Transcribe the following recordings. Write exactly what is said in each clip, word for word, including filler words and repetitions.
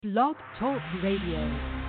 Blog Talk Radio.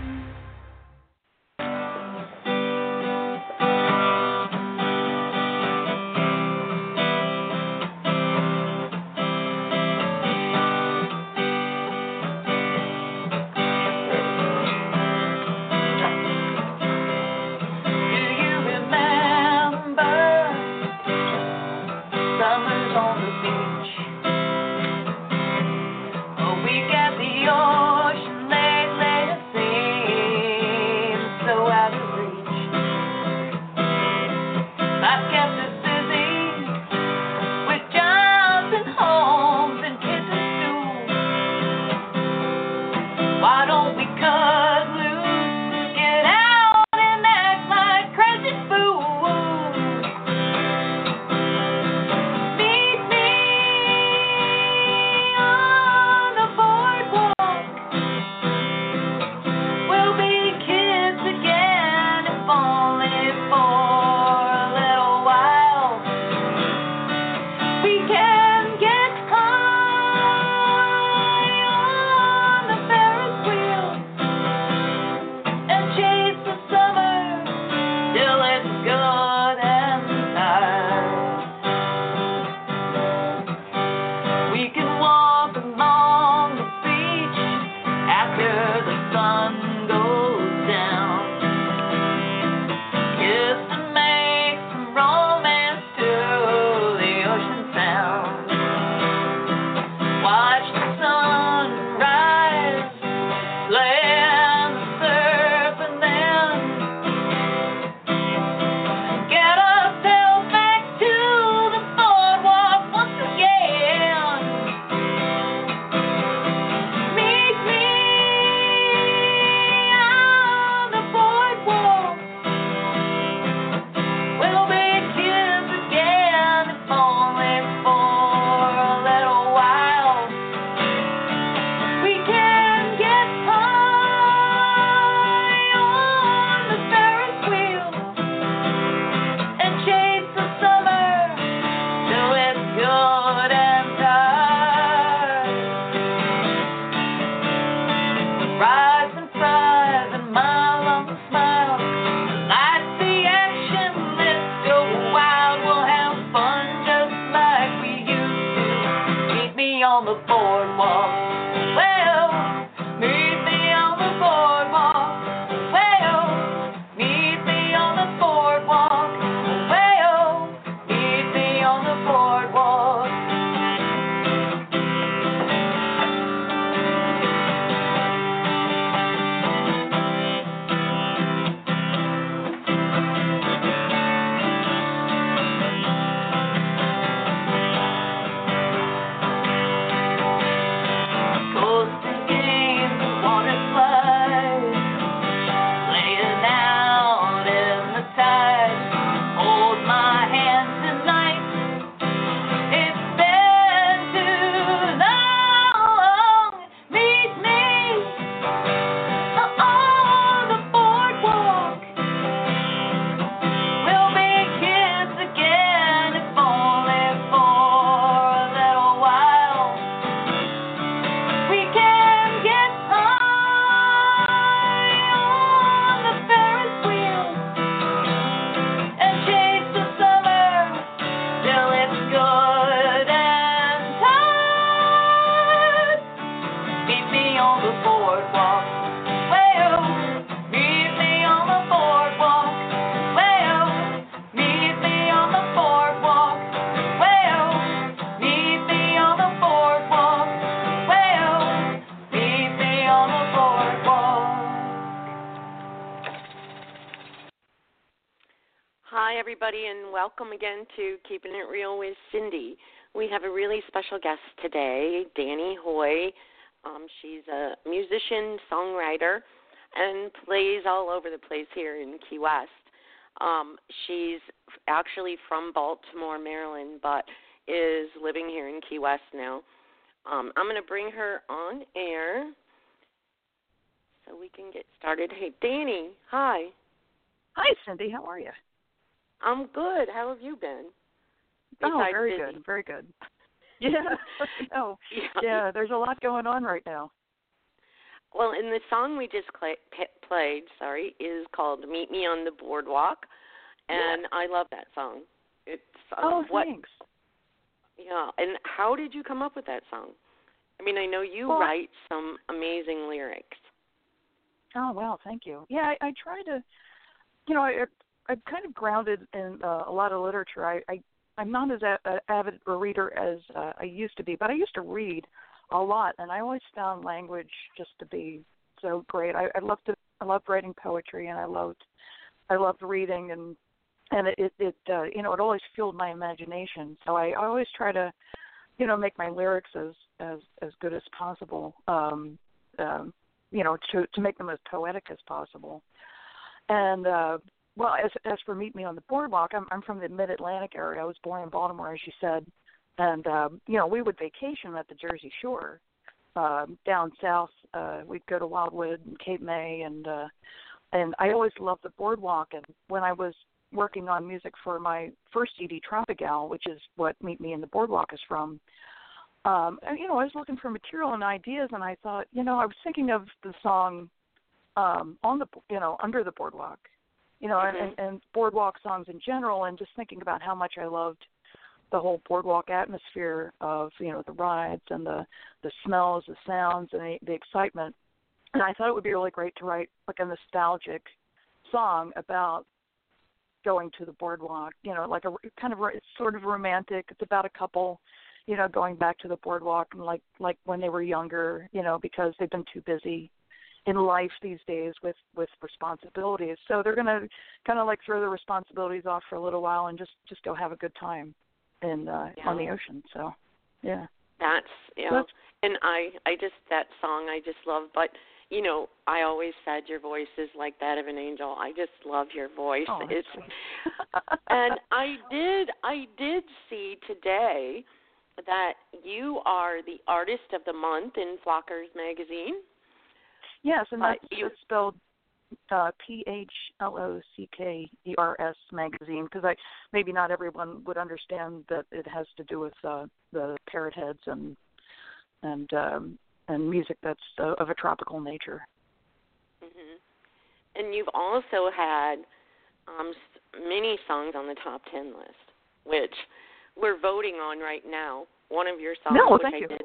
Welcome again to Keeping It Real with Cindy. We have a really special guest today, Danny Hoy. Um, she's a musician, songwriter, and plays all over the place here in Key West. Um, she's actually from Baltimore, Maryland, but is living here in Key West now. Um, I'm going to bring her on air so we can get started. Hey, Danny, hi. Hi, Cindy. How are you? I'm good. How have you been? Oh, Besides very busy. good, very good. Yeah, no, yeah. yeah, there's a lot going on right now. Well, and the song we just cl- p- played, sorry, is called "Meet Me on the Boardwalk," and yeah. I love that song. It's um, Oh, what, thanks. yeah. And how did you come up with that song? I mean, I know you Well, write some amazing lyrics. Oh, well, thank you. Yeah, I, I try to, you know, I, I'm kind of grounded in uh, a lot of literature. I, I, I'm not as a, a avid a reader as uh, I used to be, but I used to read a lot, and I always found language just to be so great. I, I loved to, I loved writing poetry, and I loved, I loved reading, and and it, it, it uh, you know, it always fueled my imagination. So I, I always try to, you know, make my lyrics as as as good as possible. Um, um, you know, to to make them as poetic as possible. And uh, well, as as for Meet Me on the Boardwalk, I'm I'm from the Mid-Atlantic area. I was born in Baltimore, as you said, and um, you know, we would vacation at the Jersey Shore. Um, down south, uh, we'd go to Wildwood and Cape May, and uh, and I always loved the boardwalk. And when I was working on music for my first C D, Tropical, which is what Meet Me in the Boardwalk is from, um, and, you know, I was looking for material and ideas, and I thought, you know, I was thinking of the song um, on the, you know, Under the Boardwalk, you know, Mm-hmm. and, and boardwalk songs in general, and just thinking about how much I loved the whole boardwalk atmosphere of, you know, the rides and the, the smells, the sounds, and the, the excitement. And I thought it would be really great to write like a nostalgic song about going to the boardwalk, you know, like a kind of, it's sort of romantic. It's about a couple, you know, going back to the boardwalk and like, like when they were younger, you know, because they've been too busy in life these days with, with responsibilities. So they're going to kind of like throw the responsibilities off for a little while and just, just go have a good time in, uh, Yeah. on the ocean. So, yeah. That's, you know, and I, I just, that song I just love, but, you know, I always said your voice is like that of an angel. I just love your voice. Oh, it's, and I did, I did see today that you are the artist of the month in Flockers magazine. Yes, and that's, you, that's spelled uh, P H L O C K E R S magazine, because I maybe not everyone would understand that it has to do with uh, the parrot heads and and um, and music that's uh, of a tropical nature. Mm-hmm. And you've also had um, many songs on the top ten list, which we're voting on right now. One of your songs, no, which thank I you. did,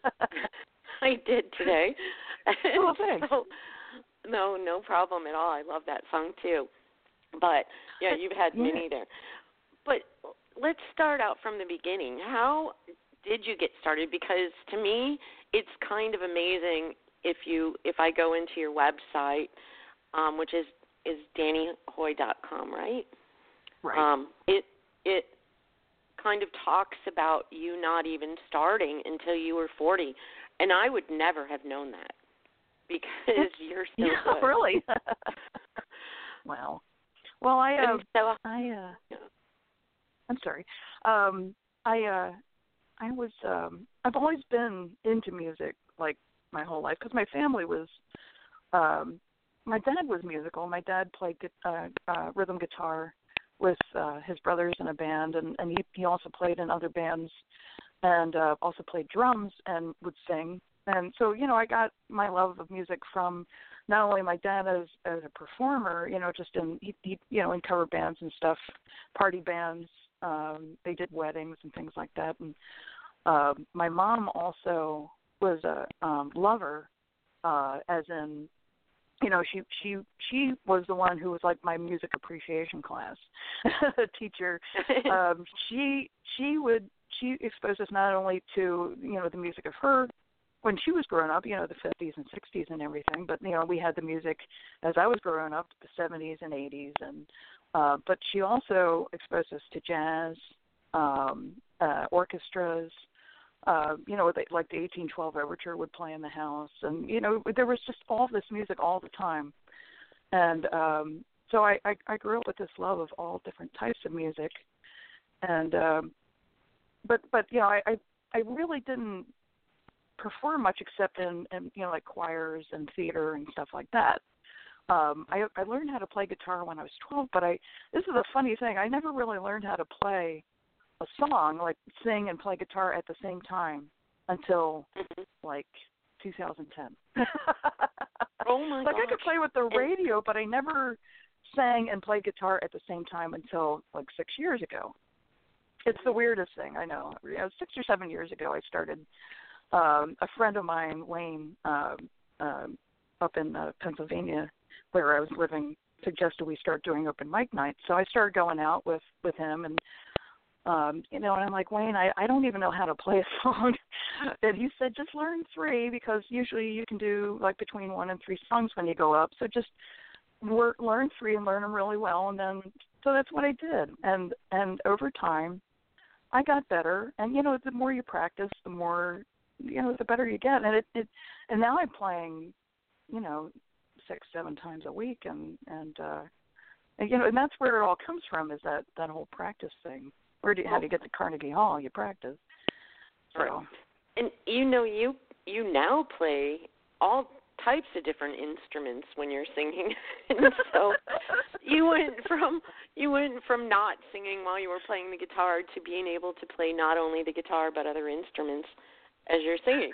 I did today. Oh, thanks. So, no, no problem at all. I love that song too. But yeah, you've had yeah. many there. But let's start out from the beginning. How did you get started? Because to me, it's kind of amazing if you if I go into your website, um, which is is danny hoy dot com, right? Right. Um, it it kind of talks about you not even starting until you were forty, and I would never have known that because it's, you're so yeah, good. Really? Wow. Well, I uh, so, I uh, yeah. I'm sorry. Um, I uh, I was um, I've always been into music like my whole life because my family was. Um, my dad was musical. My dad played uh, uh, rhythm guitar with uh, his brothers in a band, and, and he, he also played in other bands and uh, also played drums and would sing. And so, you know, I got my love of music from not only my dad as, as a performer, you know, just in, he, he, you know, in cover bands and stuff, party bands. Um, they did weddings and things like that. And uh, my mom also was a um, lover, uh, as in, you know, she she she was the one who was like my music appreciation class teacher. Um, she she would she exposed us not only to, you know, the music of her when she was growing up, you know, the fifties and sixties and everything, but you know, we had the music as I was growing up, the seventies and eighties, and uh, but she also exposed us to jazz, um, uh, orchestras. Uh, you know, like the eighteen twelve Overture would play in the house. And, you know, there was just all this music all the time. And um, so I, I, I grew up with this love of all different types of music. And, um, but, but you know, I, I, I really didn't perform much except in, in, you know, like choirs and theater and stuff like that. Um, I, I learned how to play guitar when I was twelve, but I, this is a funny thing, I never really learned how to play a song, like sing and play guitar at the same time until mm-hmm. like two thousand ten. Oh my Like gosh. I could play with the radio, but I never sang and played guitar at the same time until like six years ago. It's the weirdest thing, I know. You know, six or seven years ago, I started. Um, a friend of mine, Wayne, um, um, up in uh, Pennsylvania, where I was living, suggested we start doing open mic nights. So I started going out with with him, and um, you know, and I'm like, Wayne, I, I don't even know how to play a song. And he said, just learn three, because usually you can do like between one and three songs when you go up. So just work, learn three and learn them really well, and then so that's what I did. And and over time, I got better. And you know, the more you practice, the more you know, the better you get. And it, it and now I'm playing, you know, six, seven times a week, and and, uh, and you know, and that's where it all comes from, is that, that whole practice thing. Where do you, how do you get to Carnegie Hall? You practice. So. Right. And you know, you you now play all types of different instruments when you're singing, and so you went from you went from not singing while you were playing the guitar to being able to play not only the guitar but other instruments as you're singing.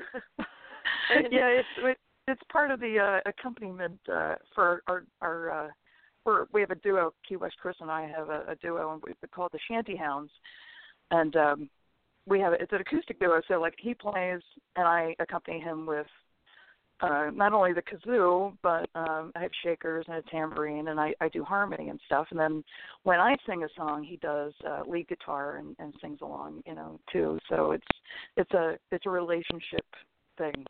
Yeah, it's it's part of the uh, accompaniment uh, for our our. Uh, we're, we have a duo. Key West Chris and I have a, a duo, and we call it the Shanty Hounds, and um, we have it's an acoustic duo. So like he plays, and I accompany him with uh, not only the kazoo, but um, I have shakers and a tambourine, and I, I do harmony and stuff. And then when I sing a song, he does uh, lead guitar and, and sings along, you know, too. So it's it's a it's a relationship thing.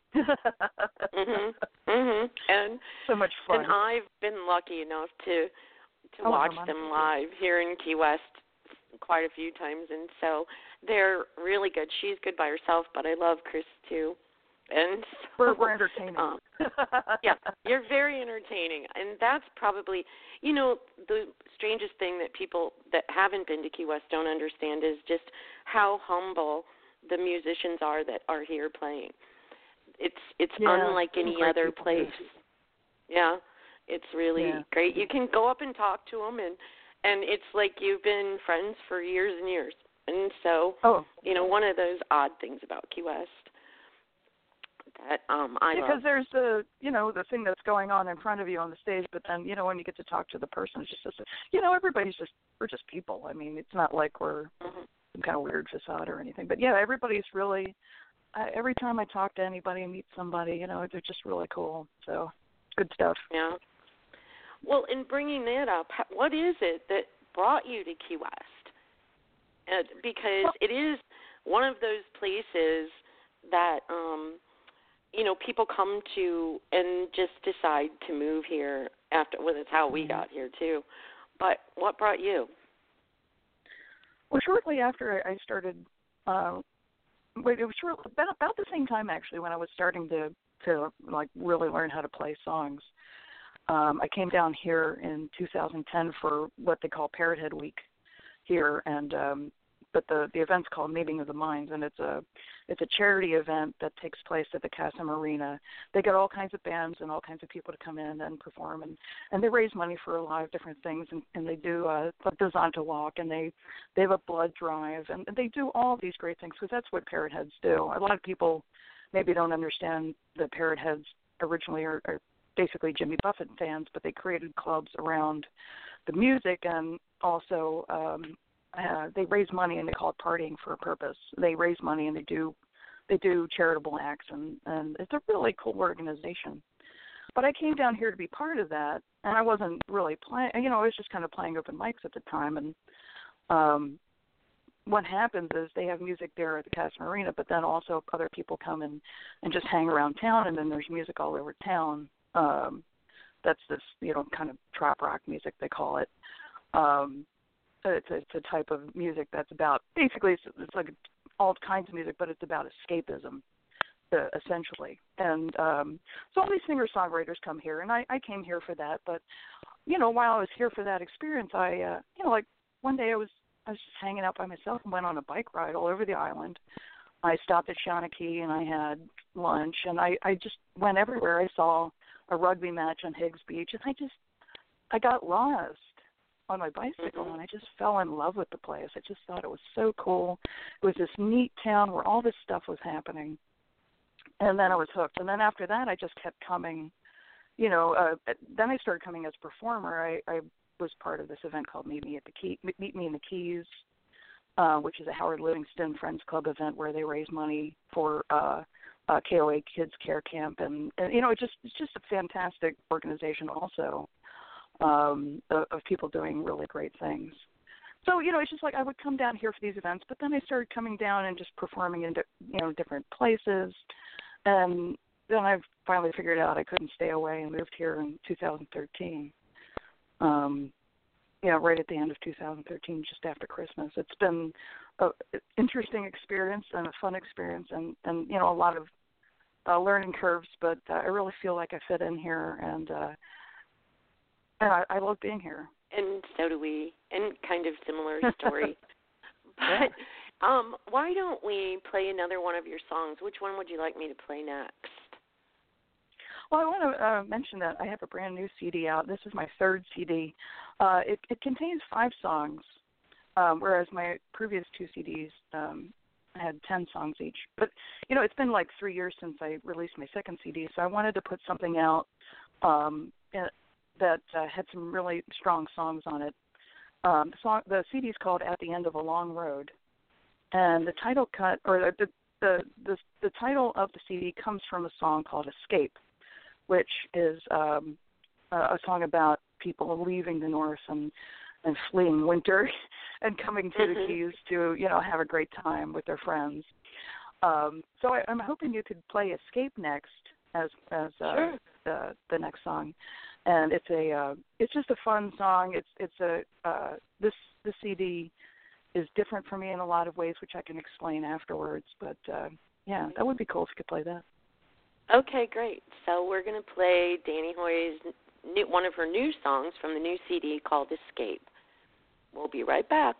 mhm. Mhm. And so much fun. And I've been lucky enough to to oh, watch no, them live here in Key West quite a few times, and so they're really good. She's good by herself, but I love Chris too. And so, we're, we're entertaining. Um, yeah, you're very entertaining, and that's probably, you know, the strangest thing that people that haven't been to Key West don't understand is just how humble the musicians are that are here playing. It's it's yeah, unlike any great other people, place. Yeah, it's really yeah. great. You can go up and talk to them, and and it's like you've been friends for years and years. And so, oh. you know, one of those odd things about Key West that um, I because love. there's the you know the thing that's going on in front of you on the stage, but then you know when you get to talk to the person, it's just a, you know everybody's just we're just people. I mean, it's not like we're Mm-hmm. some kind of weird facade or anything. But yeah, everybody's really. Uh, every time I talk to anybody and meet somebody, you know, they're just really cool. So good stuff. Yeah. Well, in bringing that up, what is it that brought you to Key West? Uh, because well, it is one of those places that, um, you know, people come to and just decide to move here after, well, that's how we got here too. But what brought you? Well, shortly after I started, uh, wait, it was short, about, about the same time actually when I was starting to, to like really learn how to play songs. Um, I came down here in two thousand ten for what they call Parrot Head Week here, and um, but the the event's called Meeting of the Minds, and it's a it's a charity event that takes place at the Casam Arena. They get all kinds of bands and all kinds of people to come in and perform, and, and they raise money for a lot of different things, and, and they do uh, a Dazanta walk, and they they have a blood drive, and they do all these great things because that's what Parrot Heads do. A lot of people maybe don't understand that Parrot Heads originally are, are basically Jimmy Buffett fans, but they created clubs around the music and also um, uh, they raise money and they call it partying for a purpose. They raise money and they do they do charitable acts, and, and it's a really cool organization. But I came down here to be part of that, and I wasn't really playing. You know, I was just kind of playing open mics at the time. And um, what happens is they have music there at the Casam Arena, but then also other people come in and just hang around town, and then there's music all over town. Um, that's this, you know, kind of trop rock music, they call it. Um, it's, a, it's a type of music that's about, basically, it's, it's like all kinds of music, but it's about escapism, uh, essentially. And um, so all these singer-songwriters come here, and I, I came here for that. But, you know, while I was here for that experience, I, uh, you know, like one day I was I was just hanging out by myself and went on a bike ride all over the island. I stopped at Shawnee and I had lunch, and I, I just went everywhere. I saw a rugby match on Higgs Beach, and I just, I got lost on my bicycle, Mm-hmm. and I just fell in love with the place. I just thought it was so cool. It was this neat town where all this stuff was happening. and then I was hooked. And then after that, I just kept coming. You know, uh, then I started coming as a performer. I, I was part of this event called Meet Me at the Key, Meet Me in the Keys, uh, which is a Howard Livingston Friends Club event where they raise money for uh, uh, K O A Kids Care Camp, and, and you know, it just it's just a fantastic organization also um, of, of people doing really great things. So you know, it's just like I would come down here for these events, but then I started coming down and just performing in you know different places, and then I finally figured out I couldn't stay away and moved here in two thousand thirteen. Um, yeah, right at the end of two thousand thirteen, just after Christmas. It's been an interesting experience and a fun experience, and, and you know a lot of uh, learning curves. But uh, I really feel like I fit in here, and uh, and I, I love being here. And so do we, and kind of similar story. But um, why don't we play another one of your songs? Which one would you like me to play next? Well, I want to uh, mention that I have a brand new C D out. This is my third C D. Uh, it, it contains five songs, um, whereas my previous two C Ds um, had ten songs each. But, you know, it's been like three years since I released my second C D, so I wanted to put something out um, that uh, had some really strong songs on it. Um, the, song, the C D is called At the End of a Long Road, and the title cut, or the, the, the, the title of the C D comes from a song called Escape, which is um, a song about people leaving the North and, and fleeing winter and coming to mm-hmm. the Keys to, you know, have a great time with their friends. Um, so I, I'm hoping you could play Escape next as as uh, sure. the the next song, and it's a uh, it's just a fun song. It's it's a uh, this this C D is different for me in a lot of ways, which I can explain afterwards. But uh, yeah, that would be cool if you could play that. Okay, great. So we're going to play Danny Hoy's new, one of her new songs from the new C D called Escape. We'll be right back.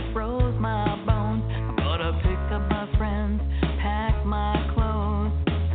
Friends, pack my clothes.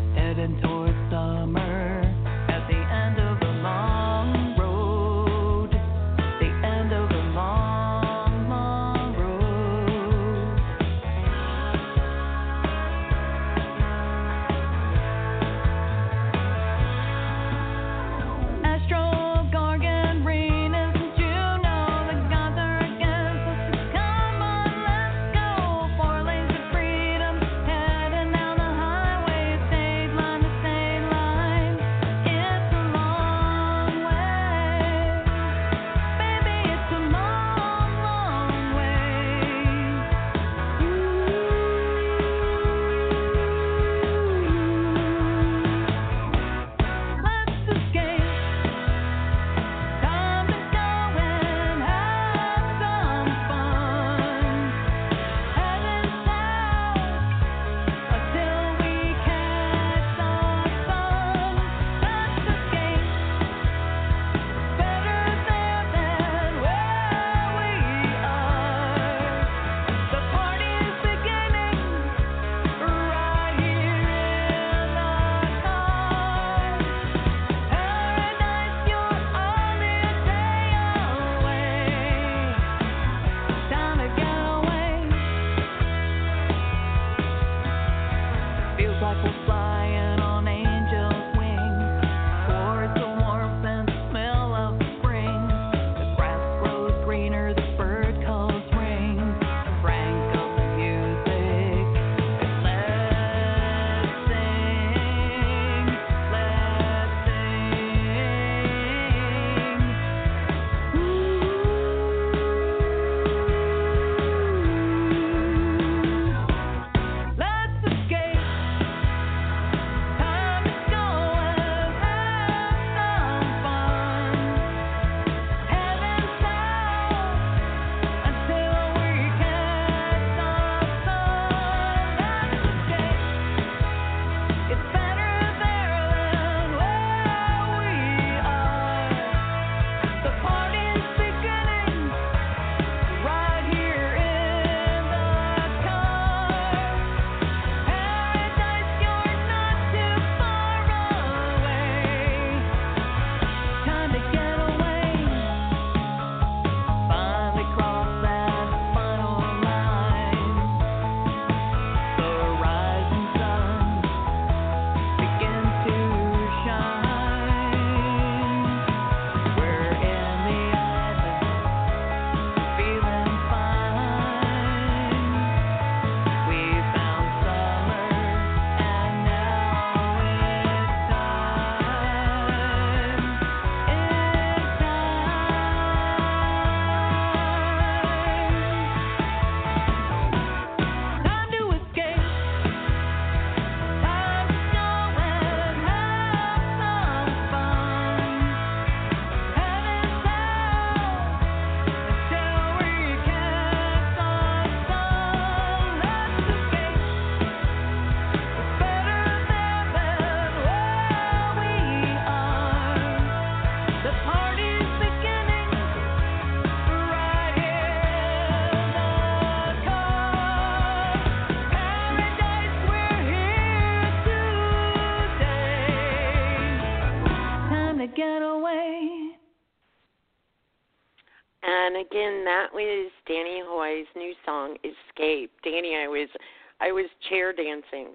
again, that was Danny Hoy's new song, Escape. Danny, I was I was chair dancing.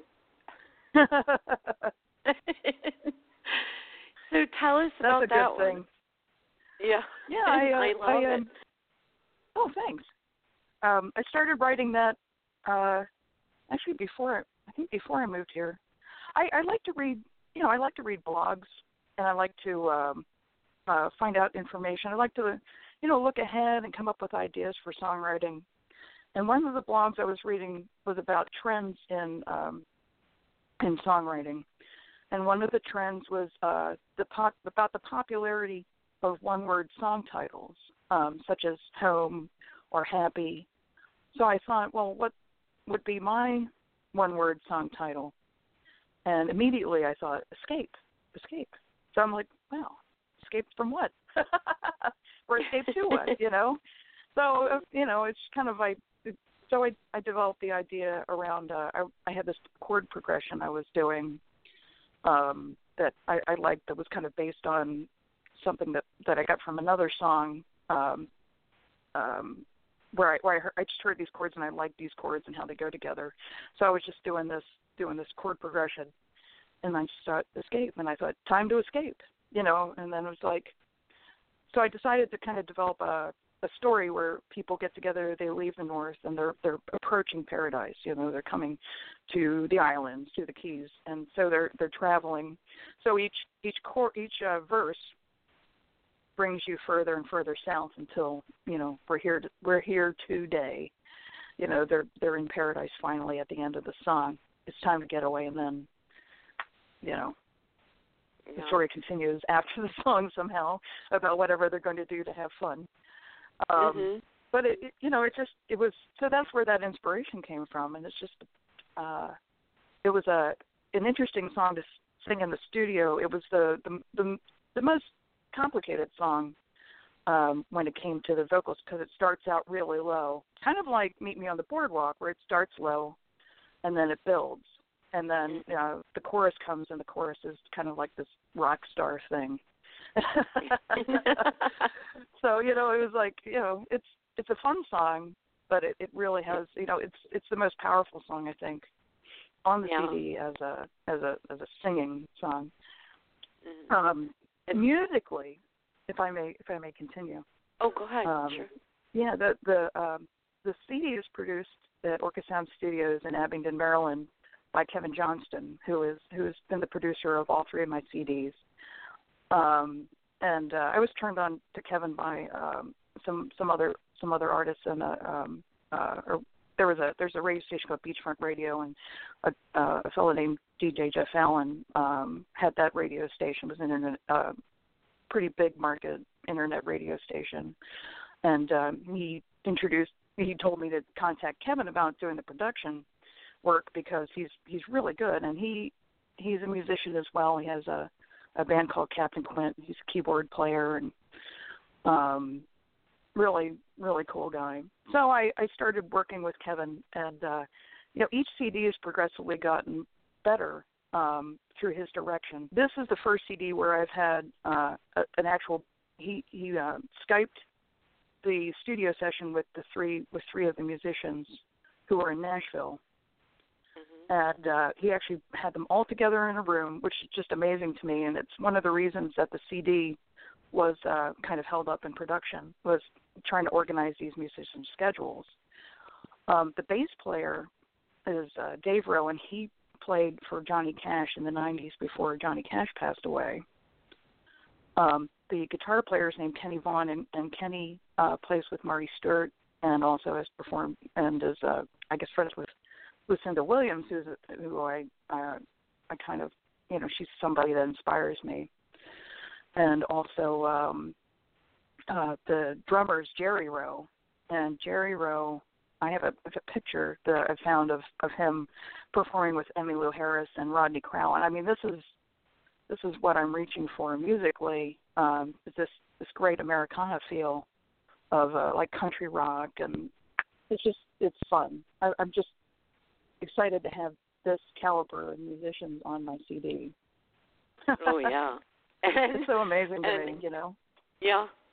So tell us That's about a good that thing. one. Yeah. Yeah, I, uh, I love I, it. um, oh, thanks. Um, I started writing that uh, actually before I think before I moved here. I, I like to read, you know, I like to read blogs, and I like to um, uh, find out information. I like to, you know, look ahead and come up with ideas for songwriting. And one of the blogs I was reading was about trends in um, in songwriting, and one of the trends was uh, the pop, about the popularity of one-word song titles, um, such as Home or Happy. So I thought, well, what would be my one-word song title? And immediately I thought, Escape, Escape. So I'm like, wow, escape from what? Or escape to what, you know? So, uh, you know, it's kind of like, so I, I developed the idea around, uh, I, I had this chord progression I was doing um, that I, I liked that was kind of based on something that, that I got from another song um, um, where I where I, heard, I just heard these chords and I liked these chords and how they go together. So I was just doing this doing this chord progression, and I just thought escape, and I thought time to escape, you know. And then it was like, so I decided to kind of develop a, a story where people get together, they leave the North, and they're they're approaching paradise. You know, they're coming to the islands, to the Keys, and so they're they're traveling. So each each cor- each uh, verse brings you further and further south until, you know, we're here to, we're here today. You know, they're they're in paradise finally at the end of the song. It's time to get away, and then, you know, Yeah. the story continues after the song somehow about whatever they're going to do to have fun. Um, mm-hmm. But it, it, you know, it just it was so that's where that inspiration came from, and it's just uh, it was a an interesting song to sing in the studio. It was the the the, the most complicated song um, when it came to the vocals because it starts out really low, kind of like Meet Me on the Boardwalk, where it starts low and then it builds, and then uh, the chorus comes, and the chorus is kind of like this rock star thing. So, you know, it was like, you know, it's it's a fun song, but it, it really has, you know, it's it's the most powerful song I think on the yeah. C D as a as a as a singing song. Mm-hmm. Um, musically, if I may if I may continue. Oh, go ahead. Um, sure. Yeah, the the um, the C D is produced at Orca Sound Studios in Abingdon, Maryland, by Kevin Johnston, who is who has been the producer of all three of my C Ds. Um, and uh, I was turned on to Kevin by um, some some other some other artists, and uh, um, uh, or there was a there's a radio station called Beachfront Radio, and a, uh, a fellow named D J Jeff Allen um, had that radio station. It was an internet, uh, pretty big market internet radio station, and um, he introduced he told me to contact Kevin about doing the production work because he's he's really good, and he he's a musician as well. He has a a band called Captain Quint. He's a keyboard player and um, really, really cool guy. So I, I started working with Kevin, and uh, you know, each C D has progressively gotten better um, through his direction. This is the first C D where I've had uh, a, an actual. He he uh, Skyped the studio session with the three with three of the musicians who were in Nashville. And uh, he actually had them all together in a room, which is just amazing to me. And it's one of the reasons that the C D was uh, kind of held up in production, was trying to organize these musicians' schedules. Um, the bass player is uh, Dave Rowe, and he played for Johnny Cash in the nineties before Johnny Cash passed away. Um, the guitar player is named Kenny Vaughn, and, and Kenny uh, plays with Marty Stewart and also has performed and is, uh, I guess, friends with Lucinda Williams, who's who I uh, I kind of, you know, she's somebody that inspires me. And also um, uh, the drummer is Jerry Rowe, and Jerry Rowe, I have a, a picture that I found of, of him performing with Emmylou Harris and Rodney Crowell. And I mean, this is this is what I'm reaching for musically. Um, this this great Americana feel of uh, like country rock, and it's just it's fun. I, I'm just excited to have this caliber of musicians on my C D. Oh yeah, It's so amazing to and, me, you know. Yeah,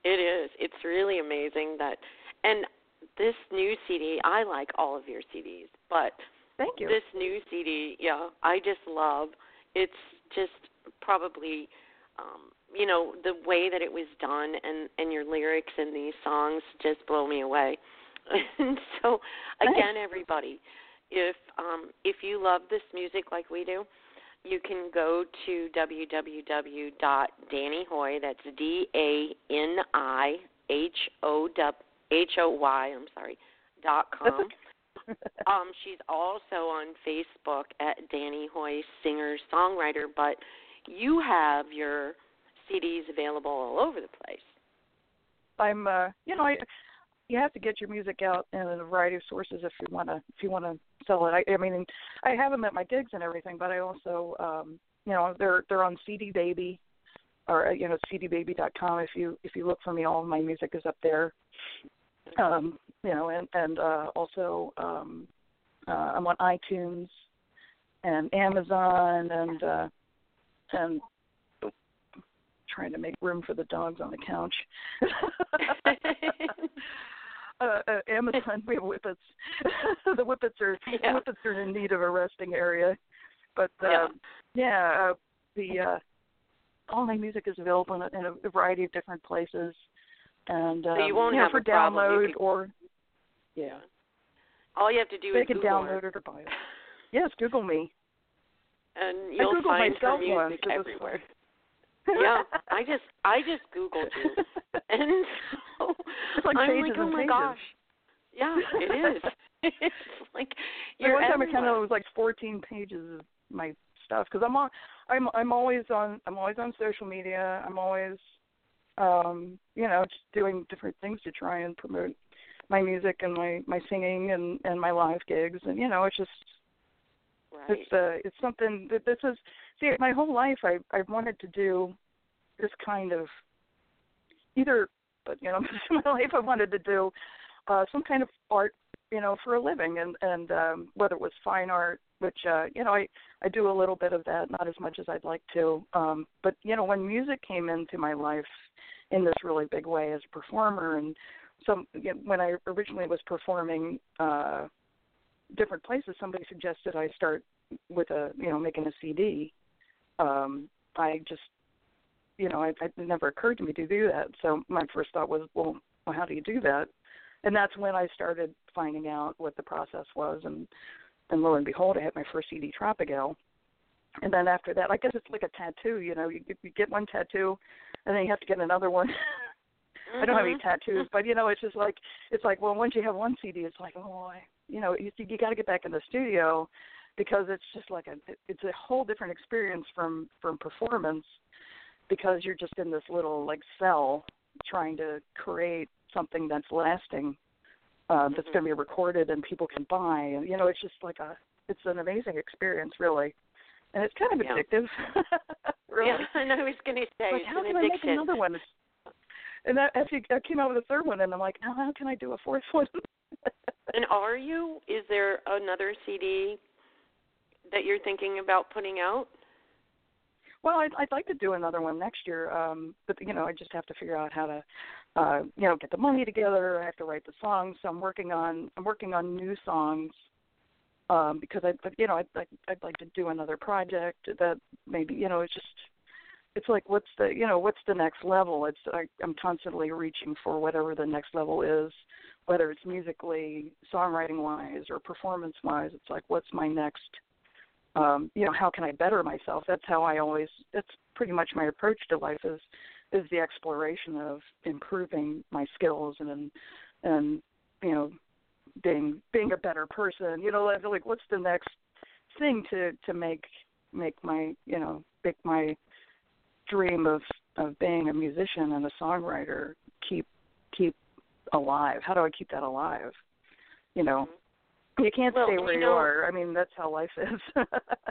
It is. It's really amazing that, and this new C D, I like all of your C Ds, but Thank you. this new C D, yeah, I just love. It's just probably, um, you know, the way that it was done, and, and your lyrics in these songs just blow me away. And so, again, everybody, if um, if you love this music like we do, you can go to w w w dot dani hoy, that's D A N I H O Y, I'm sorry, dot com. um, she's also on Facebook at Dani Hoy, singer-songwriter, but you have your C Ds available all over the place. I'm, uh, you know, I, you have to get your music out in a variety of sources if you want to, if you want to sell it. I, I mean, I have them at my gigs and everything, but I also, um, you know, they're they're on C D Baby, or you know, c d baby dot com. If you if you look for me, all of my music is up there. Um, you know, and and uh, also um, uh, I'm on iTunes and Amazon, and uh, and trying to make room for the dogs on the couch. uh, uh, Amazon, we have whippets. The whippets are yeah. the whippets are in need of a resting area, but uh, yeah, yeah uh, the uh, all my music is available in a, in a variety of different places, and um, so you won't you know, have for a problem. download can, or yeah. All you have to do they is can Google download her. it or buy it. Yes, Google me. And you'll I Google find her myself once, music everywhere. Yeah, I just I just Googled you, and so like I'm like, pages oh and my pages. gosh, yeah, it is. It's like you're one time everywhere. I counted it was like fourteen pages of my stuff because I'm on, I'm I'm always on I'm always on social media. I'm always, um, you know, just doing different things to try and promote my music and my, my singing and, and my live gigs, and you know, it's just. Right. It's uh, it's something that this is. See, my whole life I I wanted to do this kind of either, but you know, my life I wanted to do uh, some kind of art, you know, for a living, and and um, whether it was fine art, which uh, you know I I do a little bit of that, not as much as I'd like to, um, but you know, when music came into my life in this really big way as a performer, and some you know, when I originally was performing. Uh, different places, somebody suggested I start with a, you know, making a C D. Um, I just, you know, it, it never occurred to me to do that. So my first thought was, well, well, how do you do that? And that's when I started finding out what the process was. And, and lo and behold, I had my first C D, Tropigal. And then after that, I guess it's like a tattoo, you know, you, you get one tattoo and then you have to get another one. I don't have any tattoos, but, you know, it's just like, it's like, well, once you have one C D, it's like, oh, I, you know, you, you got to get back in the studio because it's just like a, it's a whole different experience from, from performance because you're just in this little, like, cell trying to create something that's lasting, uh, that's going to be recorded and people can buy. And, you know, it's just like a, it's an amazing experience, really. And it's kind of yeah. addictive. Really. Yeah, and I was going to say, like, it's how an can addiction. I make another one? It's, and that, actually, I came out with a third one, and I'm like, oh, how can I do a fourth one? And are you? Is there another C D that you're thinking about putting out? Well, I'd, I'd like to do another one next year, um, but, you know, I just have to figure out how to, uh, you know, get the money together. I have to write the songs. So I'm working on I'm working on new songs um, because, I, you know, I'd, I'd like to do another project that maybe, you know, it's just, it's like, what's the, you know, what's the next level? It's I, I'm constantly reaching for whatever the next level is, whether it's musically, songwriting-wise, or performance-wise. It's like, what's my next, um, you know, how can I better myself? That's how I always, that's pretty much my approach to life is is the exploration of improving my skills and, and you know, being being a better person. You know, like, what's the next thing to, to make make my, you know, make my dream of, of being a musician and a songwriter keep keep alive? How do I keep that alive? You know, you can't well, stay where you, you know, are. I mean, that's how life is.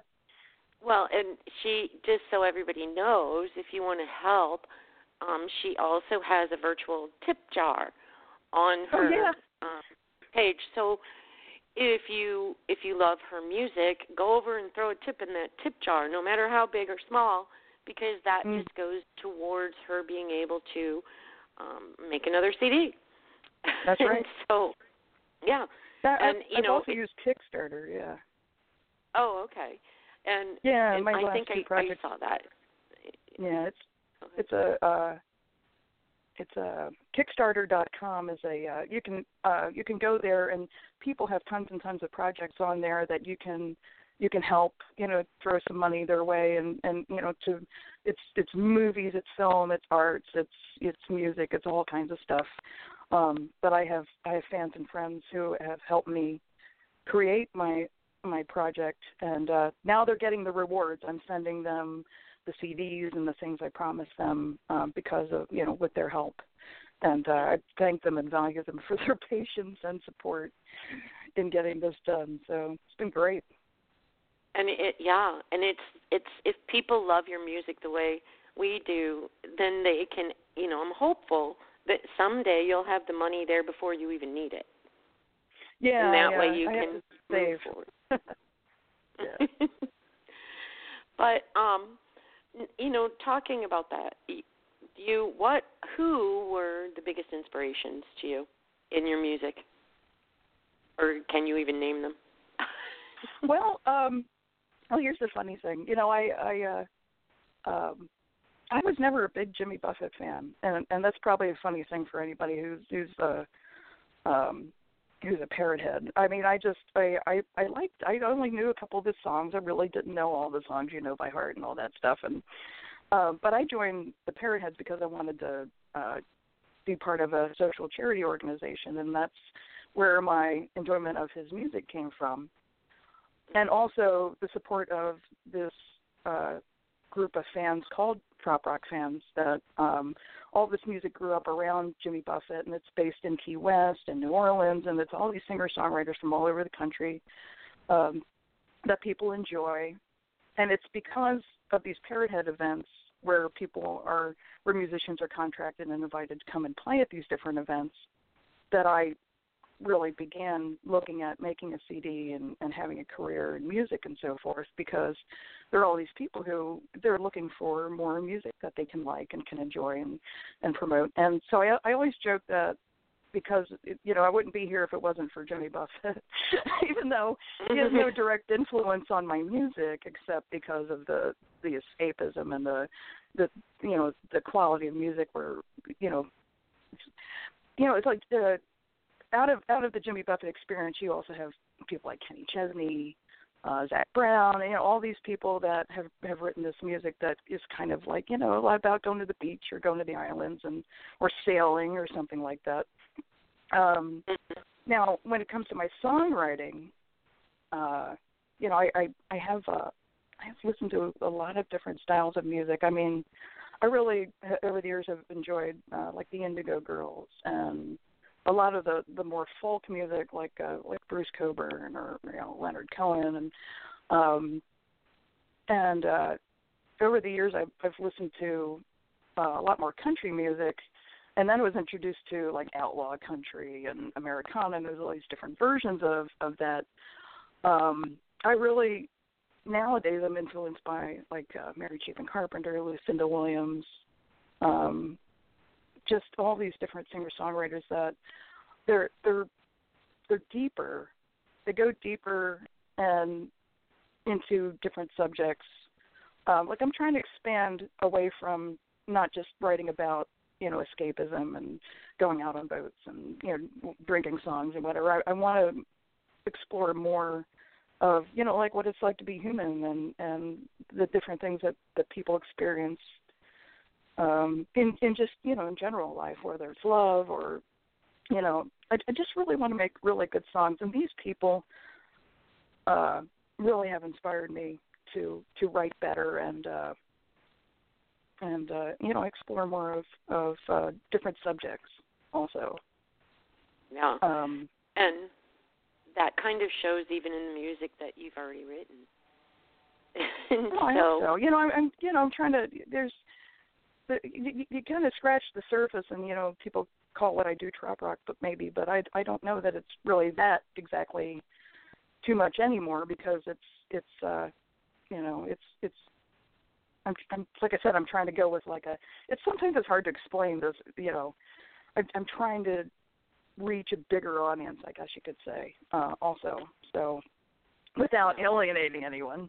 Well, and she, just so everybody knows, if you want to help, um, she also has a virtual tip jar on her oh, yeah. um, page. So if you if you love her music, go over and throw a tip in that tip jar, no matter how big or small, because that mm. just goes towards her being able to um, make another C D. That's right. And so, yeah. That, and, I've, you I've know, also it, used Kickstarter, yeah. Oh, okay. And, yeah, and my I last think two I, projects, I saw that. Yeah, it's Okay. it's a uh, it's a Kickstarter dot com is a uh, you can uh, you can go there, and people have tons and tons of projects on there that you can you can help, you know, throw some money their way, and, and you know, to it's it's movies, it's film, it's arts, it's it's music, it's all kinds of stuff. Um, but I have I have fans and friends who have helped me create my my project, and uh, now they're getting the rewards. I'm sending them the C Ds and the things I promised them um, because of, you know, with their help. And uh, I thank them and value them for their patience and support in getting this done. So it's been great. And it, yeah, and it's it's if people love your music the way we do, then they can, you know, I'm hopeful that someday you'll have the money there before you even need it. Yeah, and that yeah, way you I can have to save. move forward. Yeah. But um, you know, talking about that, you what who were the biggest inspirations to you in your music, or can you even name them? Well, um, well, here's the funny thing. You know, I I uh, um, I was never a big Jimmy Buffett fan, and and that's probably a funny thing for anybody who's who's uh, um, who's a Parrot head. I mean, I just I, I I liked. I only knew a couple of his songs. I really didn't know all the songs, you know, by heart and all that stuff. And uh, but I joined the Parrot Heads because I wanted to uh, be part of a social charity organization, and that's where my enjoyment of his music came from. And also the support of this uh, group of fans called Trop Rock Fans, that um, all this music grew up around Jimmy Buffett, and it's based in Key West and New Orleans, and it's all these singer-songwriters from all over the country um, that people enjoy. And it's because of these Parrot Head events where people are, where musicians are contracted and invited to come and play at these different events, that I really began looking at making a C D and, and having a career in music and so forth, because there are all these people who they're looking for more music that they can like and can enjoy and, and promote. And so I, I always joke that because, you know, I wouldn't be here if it wasn't for Jimmy Buffett, even though he has no direct influence on my music except because of the, the escapism and the, the, you know, the quality of music where, you know, you know, it's like the, Out of out of the Jimmy Buffett experience, you also have people like Kenny Chesney, uh, Zach Brown, you know, all these people that have, have written this music that is kind of like, you know, about going to the beach or going to the islands and or sailing or something like that. Um, now, when it comes to my songwriting, uh, you know, I I, I have uh, I have listened to a lot of different styles of music. I mean, I really over the years have enjoyed uh, like the Indigo Girls and a lot of the, the more folk music, like uh, like Bruce Cockburn or, you know, Leonard Cohen, and um, and uh, over the years I've, I've listened to uh, a lot more country music, and then was introduced to like outlaw country and Americana, and there's all these different versions of of that. Um, I really nowadays I'm influenced by like uh, Mary Chapin Carpenter, Lucinda Williams. Um, just all these different singer-songwriters that they're they're they're deeper. They go deeper and into different subjects. Um, like I'm trying to expand away from not just writing about, you know, escapism and going out on boats and, you know, drinking songs and whatever. I, I want to explore more of, you know, like what it's like to be human and, and the different things that, that people experience Um, in, in just, you know, in general life, whether it's love or, you know, I, I just really want to make really good songs. And these people uh, really have inspired me to, to write better and, uh, and uh, you know, explore more of, of uh, different subjects also. Yeah. Um, and that kind of shows even in the music that you've already written. well, I so, hope so. You know, I'm, I'm, you know, I'm trying to, there's, You, you kind of scratch the surface, and you know people call what I do trop rock, but maybe, but I, I don't know that it's really that exactly too much anymore, because it's it's uh, you know it's it's I'm, I'm like I said, I'm trying to go with like a. It's sometimes it's hard to explain this. You know, I, I'm trying to reach a bigger audience, I guess you could say. Uh, also, so without alienating anyone.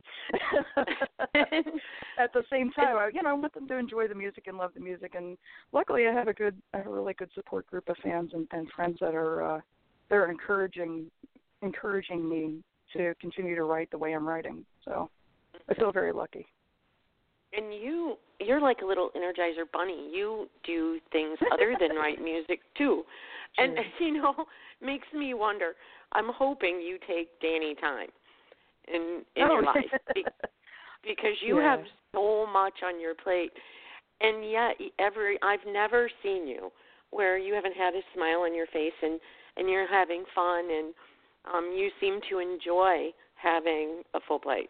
At the same time, I, you know, I want them to enjoy the music and love the music. And luckily, I have a good, I have a really good support group of fans and, and friends that are, uh, they're encouraging, encouraging me to continue to write the way I'm writing. So I feel very lucky. And you, you're like a little Energizer bunny. You do things other than write music too, and you know, makes me wonder. I'm hoping you take Danny time in in oh. your life be, because you yeah. have so much on your plate, and yet every I've never seen you where you haven't had a smile on your face and and you're having fun and um, you seem to enjoy having a full plate.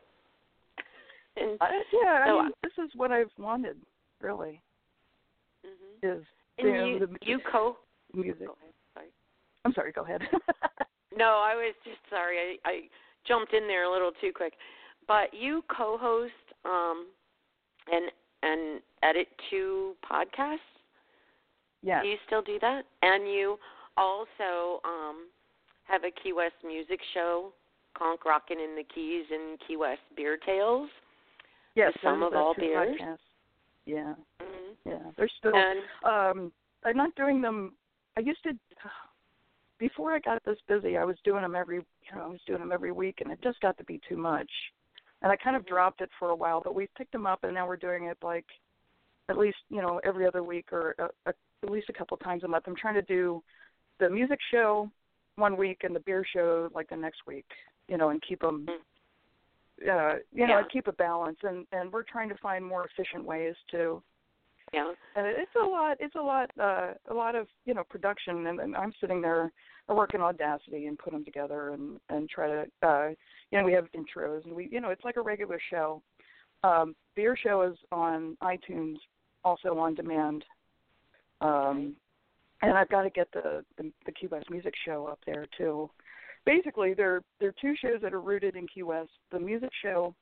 And uh, yeah, so, I mean, this is what I've wanted, really. Mm-hmm. Is and you, know, you, the you co music. Go ahead, sorry. I'm sorry. Go ahead. No, I was just sorry. I, I jumped in there a little too quick, but you co-host um, and and edit two podcasts. Yeah. Do you still do that? And you also um, have a Key West music show, Conk Rockin' in the Keys and Key West Beer Tales. Yes, some of all beers. Podcasts. Yeah, mm-hmm. yeah. They're still. And, um, I'm not doing them. I used to. Before I got this busy, I was doing them every. You know, I was doing them every week, and it just got to be too much. And I kind of mm-hmm. dropped it for a while, but we picked them up, and now we're doing it like, at least you know every other week or a, a, at least a couple times a month. I'm trying to do the music show one week and the beer show like the next week. You know, and keep them. Mm-hmm. Uh, you know, yeah. keep a balance, and, and we're trying to find more efficient ways to. Yeah. And it's a lot. It's a lot. Uh, a lot of you know production, and, and I'm sitting there, I work in Audacity and put them together, and, and try to. Uh, you know, we have intros, and we, you know, it's like a regular show. Um, Beer show is on iTunes, also on demand. Um, and I've got to get the, the the Key West Music Show up there too. Basically, there there are two shows that are rooted in Key West. The music show,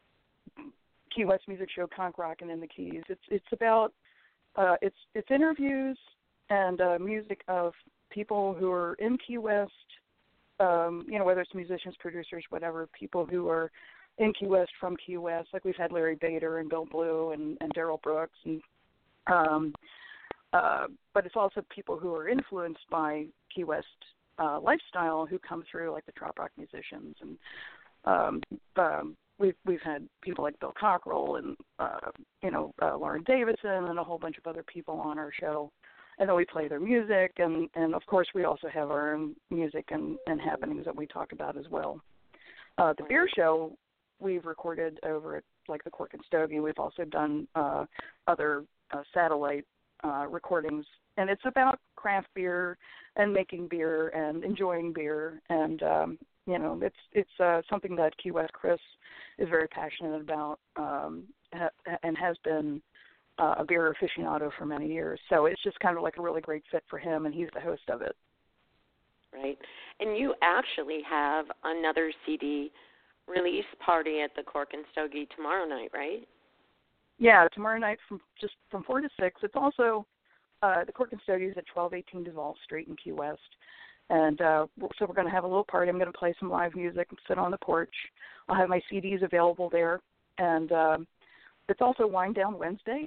Key West Music Show, Conk Rockin' in the Keys. It's it's about uh, it's it's interviews and uh, music of people who are in Key West. Um, you know, whether it's musicians, producers, whatever, people who are in Key West from Key West. Like we've had Larry Bader and Bill Blue and, and Daryl Brooks, and um, uh, but it's also people who are influenced by Key West. Uh, lifestyle who come through, like the trop rock musicians, and um, um, we've we've had people like Bill Cockrell and uh, you know uh, Lauren Davidson and a whole bunch of other people on our show, and then we play their music, and, and of course we also have our own music and, and happenings that we talk about as well. Uh, the beer show we've recorded over at like the Cork and Stogie. We've also done uh, other uh, satellite uh, recordings. And it's about craft beer and making beer and enjoying beer. And, um, you know, it's it's uh, something that Key West Chris is very passionate about um, ha- and has been uh, a beer aficionado for many years. So it's just kind of like a really great fit for him, and he's the host of it. Right. And you actually have another C D release party at the Cork and Stogie tomorrow night, right? Yeah, tomorrow night from just from four to six. It's also... Uh, the Cork and Stogie is at twelve eighteen Duval Street in Key West. And uh, so we're going to have a little party. I'm going to play some live music and sit on the porch. I'll have my C Ds available there. And um, it's also Wine Down Wednesday.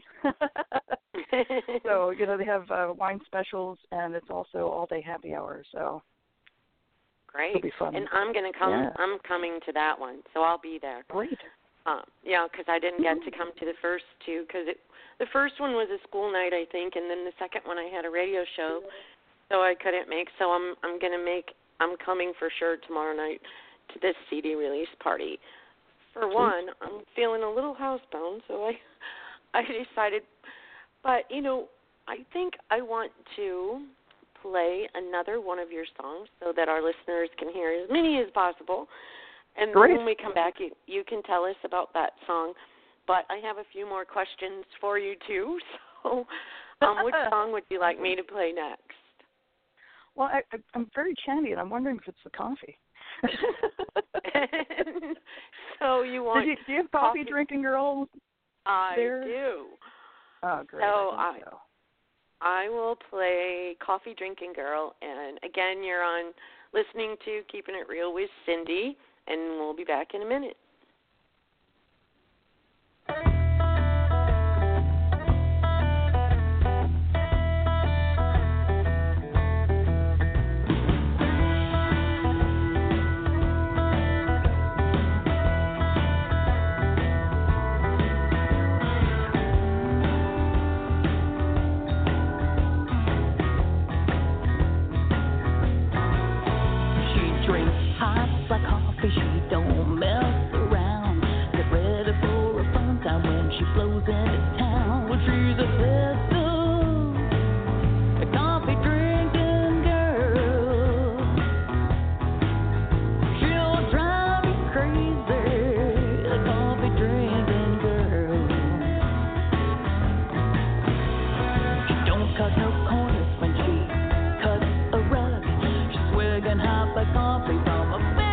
So, you know, they have uh, wine specials, and it's also all-day happy hour. So great. It'll be fun. And I'm going to come. Yeah. I'm coming to that one, so I'll be there. Great. Um, yeah, because I didn't get to come to the first two, because the first one was a school night, I think, and then the second one I had a radio show, so I couldn't make. So I'm I'm gonna make. I'm coming for sure tomorrow night to this C D release party. For one, I'm feeling a little housebound, so I I decided. But you know, I think I want to play another one of your songs so that our listeners can hear as many as possible. And then Great. when we come back, you, you can tell us about that song. But I have a few more questions for you, too. So um, which song would you like me to play next? Well, I, I, I'm very chatty, and I'm wondering if it's the coffee. So you want Did you, do you have coffee, coffee drinking girl I there? do. Oh, great. So I, I, think so. I will play Coffee Drinking Girl. And again, you're on listening to Keeping It Real with Cindy, and we'll be back in a minute. She don't mess around. Get ready for a fun time when she flows into town. Well, she's a festive, a coffee drinking girl. She'll drive you crazy, a coffee drinking girl. She don't cut no corners when she cuts a rug. She's swigging hot like coffee from a big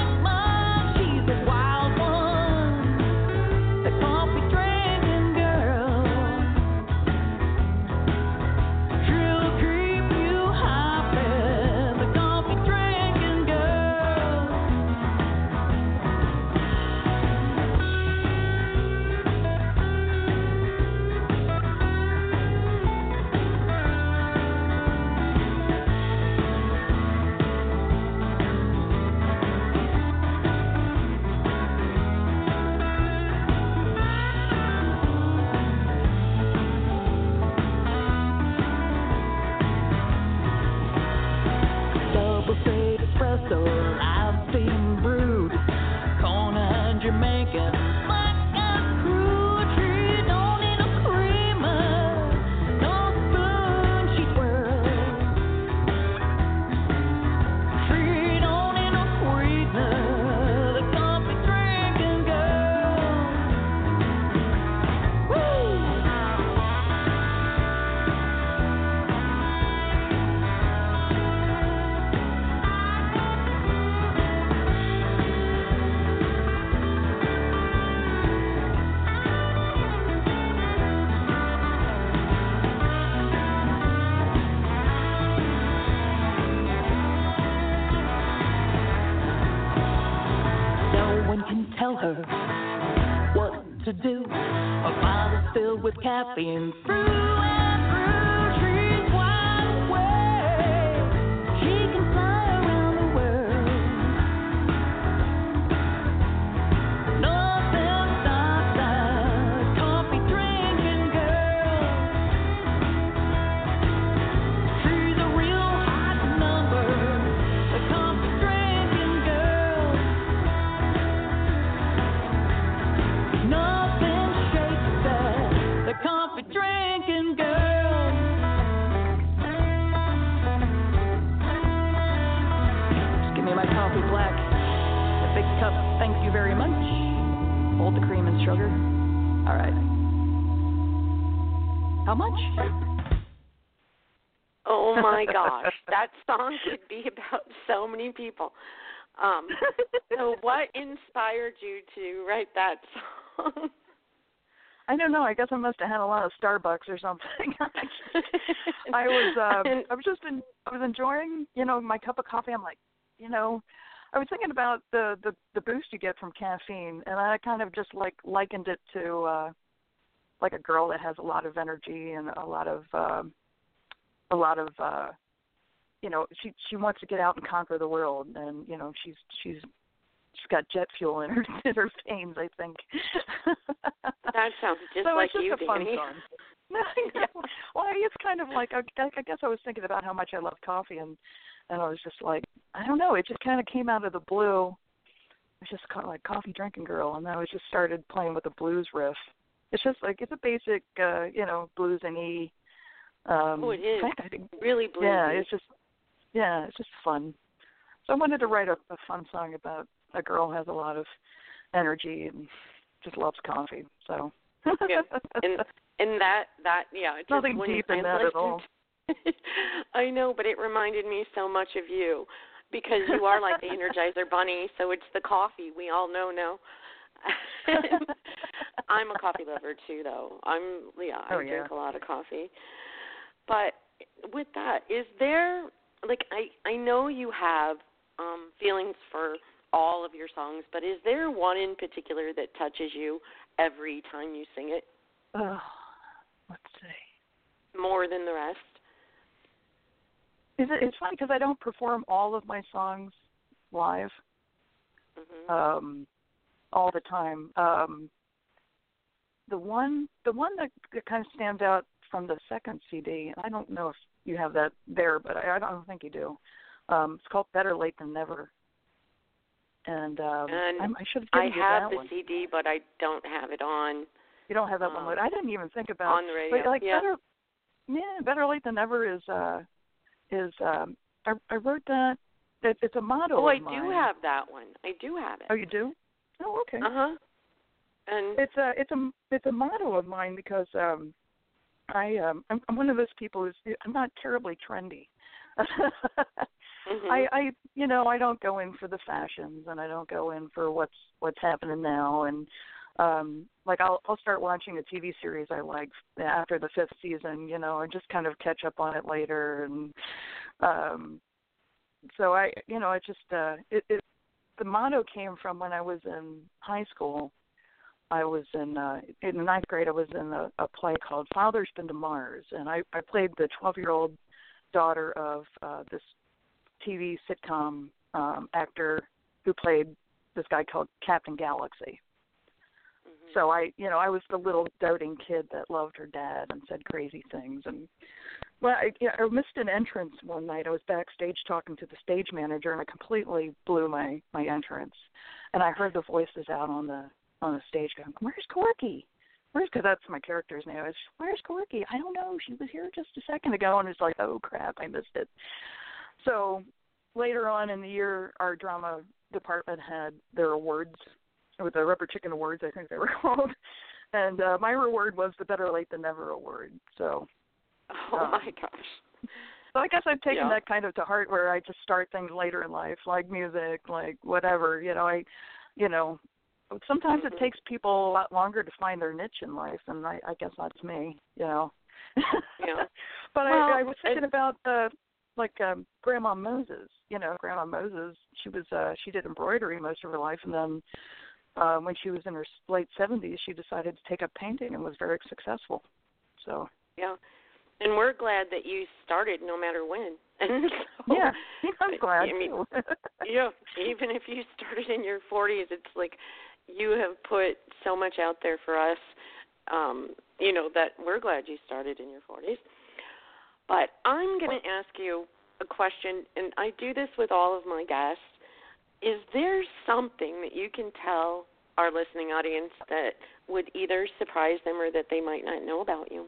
tell her what to do. A bottle's filled with caffeine through and through. She's wide awake. She can fly around the world. Nothing stops that coffee drinking girl. She's a real hot number, the coffee drinking girl. Nothing shakes that, the coffee drinking girl. Just give me my coffee black, a big cup, thank you very much. Hold the cream and sugar. All right. How much? Oh my gosh, that song could be about so many people. Um, so what inspired you to write that song? I don't know. I guess I must have had a lot of Starbucks or something. I was, um, I was just, in, I was enjoying, you know, my cup of coffee. I'm like, you know, I was thinking about the, the, the boost you get from caffeine, and I kind of just like likened it to uh, like a girl that has a lot of energy and a lot of, um, a lot of, uh, you know, she she wants to get out and conquer the world, and you know, she's she's she's got jet fuel in her in her veins, I think. That sounds just so like it's just you, a fun Danny. song. Yeah. Well, it's kind of like I, I guess I was thinking about how much I love coffee, and and I was just like, I don't know, it just kind of came out of the blue. It's just kind of like Coffee Drinking Girl, and then I just started playing with the blues riff. It's just like it's a basic, uh, you know, blues and E. Um, Oh, it is. I think, Really bluesy. yeah, it's just yeah, it's just fun. So I wanted to write a, a fun song about a girl who has a lot of energy and just loves coffee. So Yeah. And and that that yeah, it just nothing when deep I in that at listened- all. I know, but it reminded me so much of you because you are like the Energizer Bunny, so it's the coffee we all know now. I'm a coffee lover too, though. I'm yeah, I oh, drink yeah. a lot of coffee. But with that, is there like I I know you have um, feelings for all of your songs, but is there one in particular that touches you every time you sing it? Oh, let's see. More than the rest? Is it, it's funny because I don't perform all of my songs live Mm-hmm. um, all the time. Um, the one, the one that, that kind of stands out from the second C D, and I don't know if you have that there, but I, I don't think you do. Um, it's called Better Late Than Never. And, um, and I'm, I should have I given you have that the one. C D, but I don't have it on. You don't have that um, one loaded. I didn't even think about on the radio. But like yeah. better, yeah, Better Late Than Never is uh, is um, I, I wrote that. It, it's a motto. Oh, of I mine. do have that one. I do have it. Oh, you do? Oh, okay. Uh huh. And It's a it's a it's a motto of mine because um, I um, I'm, I'm one of those people who's I'm not terribly trendy. mm-hmm. I, I you know I don't go in for the fashions and I don't go in for what's what's happening now and um like I'll I'll start watching a T V series I like after the fifth season, you know, and just kind of catch up on it later and um so I you know it just uh it, it the motto came from when I was in high school. I was in uh in the ninth grade I was in a, a play called Father's Been to Mars, and I, I played the twelve year old daughter of uh this T V sitcom um, actor who played this guy called Captain Galaxy. Mm-hmm. So I, you know, I was the little doting kid that loved her dad and said crazy things. And well, I, yeah, I missed an entrance one night. I was backstage talking to the stage manager, and I completely blew my my entrance. And I heard the voices out on the on the stage going, "Where's Corky? Where's?" Because that's my character's name. It's "Where's Corky? I don't know. She was here just a second ago." And it's like, "Oh crap, I missed it." So later on in the year, our drama department had their awards, or the Rubber Chicken Awards, I think they were called. And uh, my reward was the Better Late Than Never award. So, oh um, my gosh. So I guess I've taken yeah. that kind of to heart, where I just start things later in life, like music, like whatever. You know, I, you know, sometimes mm-hmm. it takes people a lot longer to find their niche in life, and I, I guess that's me. You know. yeah. But well, I, I was thinking and, about. Uh, Like um, Grandma Moses, you know, Grandma Moses. She was uh, she did embroidery most of her life, and then uh, when she was in her late seventies, she decided to take up painting and was very successful. So yeah, and we're glad that you started, no matter when. And so, yeah, I'm glad I mean, too. yeah, even if you started in your forties, it's like you have put so much out there for us. Um, you know that we're glad you started in your forties. But I'm going to ask you a question, and I do this with all of my guests. Is there something that you can tell our listening audience that would either surprise them or that they might not know about you?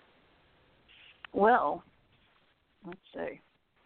Well, let's see.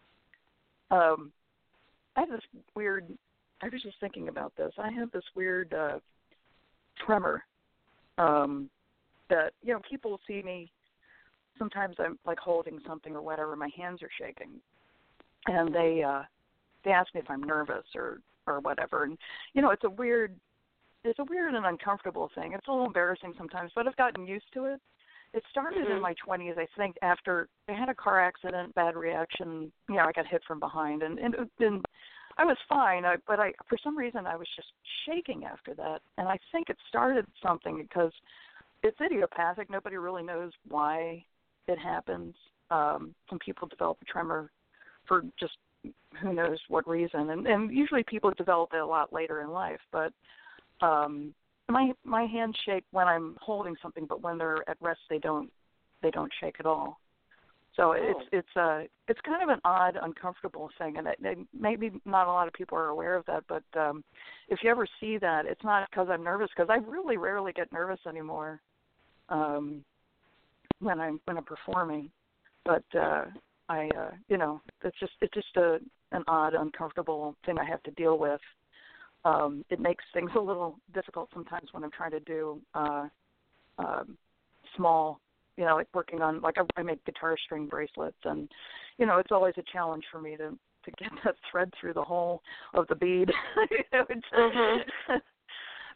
Um, I have this weird, I was just thinking about this. I have this weird uh, tremor um, that, you know, people see me. Sometimes I'm like holding something or whatever, my hands are shaking, and they uh, they ask me if I'm nervous or, or whatever. And you know, it's a weird, it's a weird and uncomfortable thing. It's a little embarrassing sometimes, but I've gotten used to it. It started mm-hmm. in my twenties, I think, after I had a car accident, bad reaction. You know, I got hit from behind, and and, and I was fine, I, but I for some reason I was just shaking after that, and I think it started something because it's idiopathic. Nobody really knows why it happens. Um, some people develop a tremor for just who knows what reason, and, and usually people develop it a lot later in life. But um, my my hands shake when I'm holding something, but when they're at rest, they don't they don't shake at all. So oh. it's it's a it's kind of an odd, uncomfortable thing, and it, it, maybe not a lot of people are aware of that. But um, if you ever see that, it's not because I'm nervous, because I really rarely get nervous anymore. Um, when I'm when I'm performing, but uh, I uh, you know it's just it's just a an odd, uncomfortable thing I have to deal with. Um, it makes things a little difficult sometimes when I'm trying to do uh, um, small, you know, like working on like I, I make guitar string bracelets, and you know it's always a challenge for me to to get that thread through the hole of the bead. you know, it's, mm-hmm.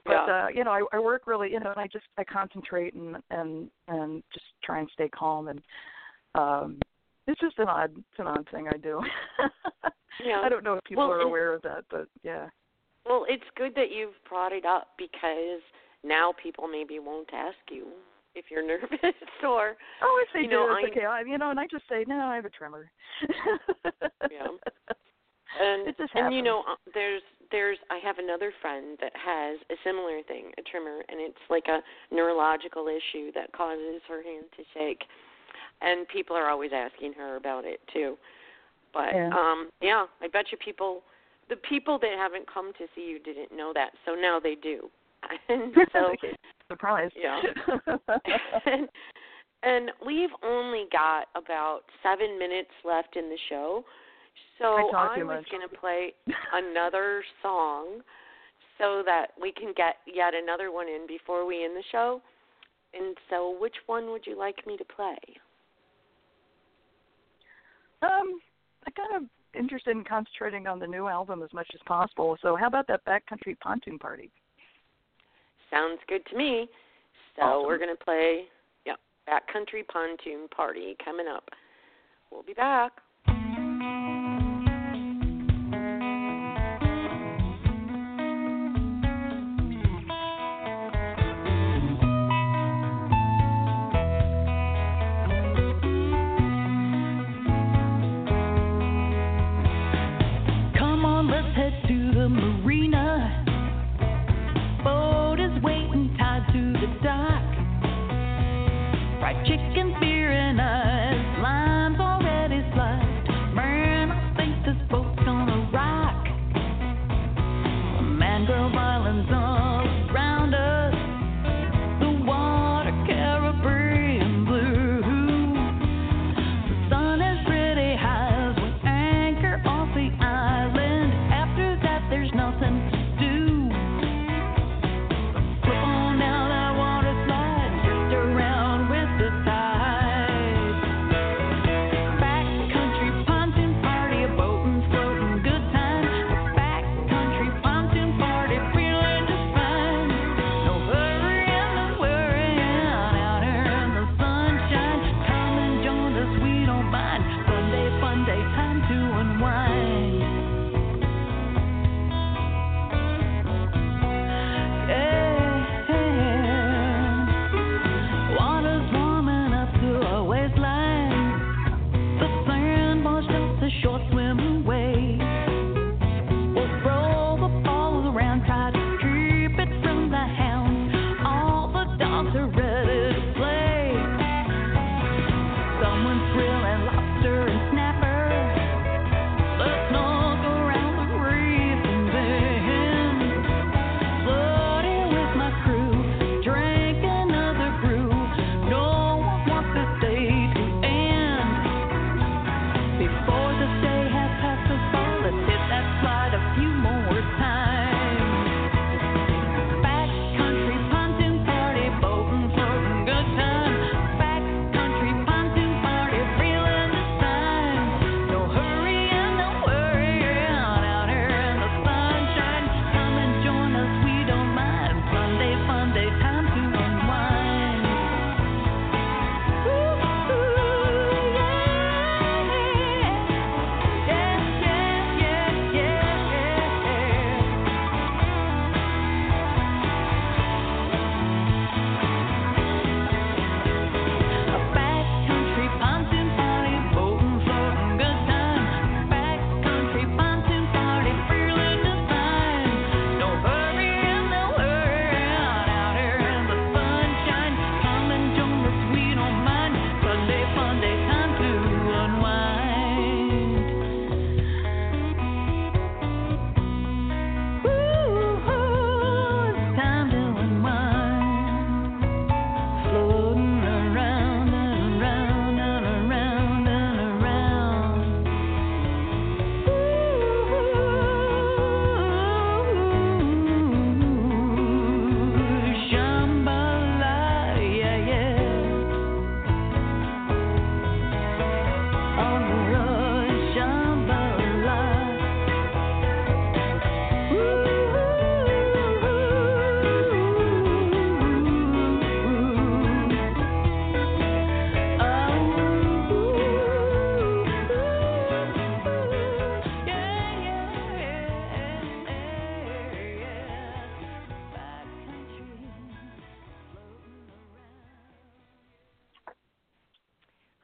But yeah. uh, you know, I, I work really, you know, and I just I concentrate and and and just try and stay calm, and um, it's just an odd, it's an odd thing I do. Yeah. I don't know if people well, are aware of that, but yeah. Well, it's good that you've brought it up because now people maybe won't ask you if you're nervous or. Oh, if they you do, know, it's I, okay. I, you know, and I just say, no, I have a tremor. Yeah. And, it just and happens. you know, uh, there's there's I have another friend that has a similar thing, a tremor, and it's like a neurological issue that causes her hand to shake, and people are always asking her about it too. But yeah, um, yeah, I bet you people, the people that haven't come to see you didn't know that, so now they do. And so, surprise. Yeah. and, and we've only got about seven minutes left in the show. So I, I was going to play another song so that we can get yet another one in before we end the show. And so which one would you like me to play? Um, I'm kind of interested in concentrating on the new album as much as possible. So how about that Backcountry Pontoon Party? Sounds good to me. So awesome. We're going to play yeah, Backcountry Pontoon Party coming up. We'll be back. Chicken, beer, and ice. Lime's already sliced. Man, I think this boat's gonna rock. Mangrove Islands all around us. The water Caribbean blue. The sun is pretty high as we anchor off the island. After that, there's nothing to do. Flip on down that water slide, drift around with the tide. Backcountry pontoon party, a boating, floating, good time. Backcountry pontoon party, feeling just fine.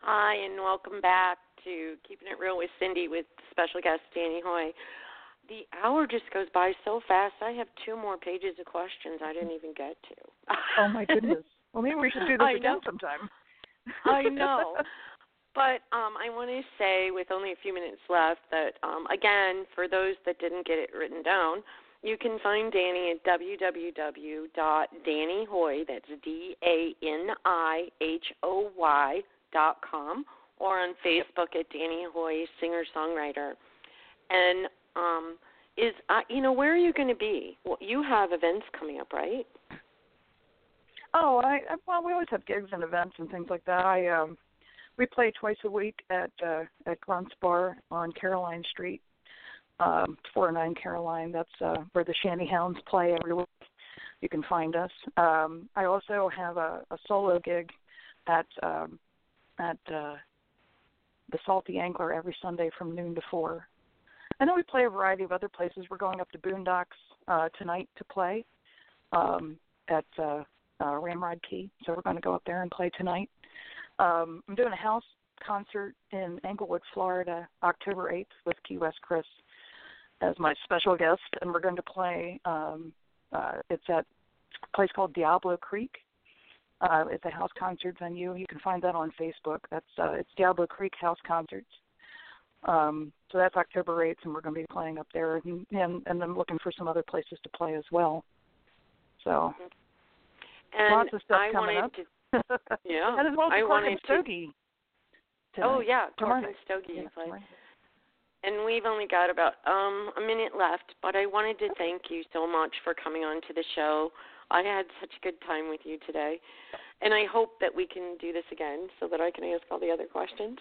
Hi, and welcome back to Keeping It Real with Cindy with special guest Danny Hoy. The hour just goes by so fast. I have two more pages of questions I didn't even get to. Oh, my goodness. Well, maybe we should do this I again know. sometime. I know. But um, I want to say, with only a few minutes left, that, um, again, for those that didn't get it written down, you can find Danny at w w w dot danny hoy, that's D A N I H O Y, dot com, or on Facebook at Danny Hoy, singer-songwriter. And um, is, uh, you know, where are you going to be? Well, you have events coming up, right? Oh, I, I well, we always have gigs and events and things like that. I um, we play twice a week at uh, at Grunt's Bar on Caroline Street, um, four oh nine Caroline. That's uh, where the Shanty Hounds play every week. You can find us. Um, I also have a, a solo gig at um, at uh, the Salty Angler every Sunday from noon to four. And then we play a variety of other places. We're going up to Boondocks uh, tonight to play um, at uh, uh, Ramrod Key. So we're going to go up there and play tonight. Um, I'm doing a house concert in Englewood, Florida, October eighth with Key West Chris as my special guest. And we're going to play, um, uh, it's at a place called Diablo Creek. Uh, it's a house concert venue. You can find that on Facebook. That's uh, it's Diablo Creek House Concerts. Um, so that's October eighth, and we're going to be playing up there. And, and, and I'm looking for some other places to play as well. So and lots of stuff I coming wanted up. To, yeah, and as well as I Cork and wanted Stogie. To, oh, yeah, Cork and Tomorrow. Stogie. Yeah, you play. tomorrow. And we've only got about um, a minute left, but I wanted to thank you so much for coming on to the show. I had such a good time with you today, and I hope that we can do this again so that I can ask all the other questions.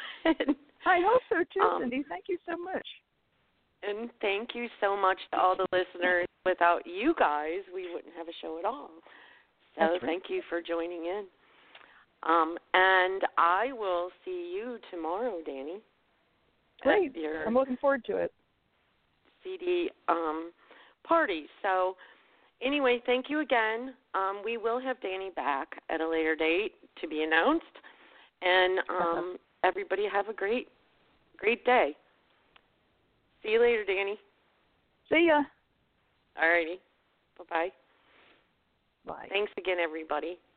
I hope so, too, um, Cindy. Thank you so much. And thank you so much to all the listeners. Without you guys, we wouldn't have a show at all. So Right. Thank you for joining in. Um, and I will see you tomorrow, Danny. Great. Your I'm looking forward to it. C D um, party. So anyway, thank you again. Um, we will have Danny back at a later date to be announced. And um, everybody have a great, great day. See you later, Danny. See ya. All righty. Bye-bye. Bye. Thanks again, everybody.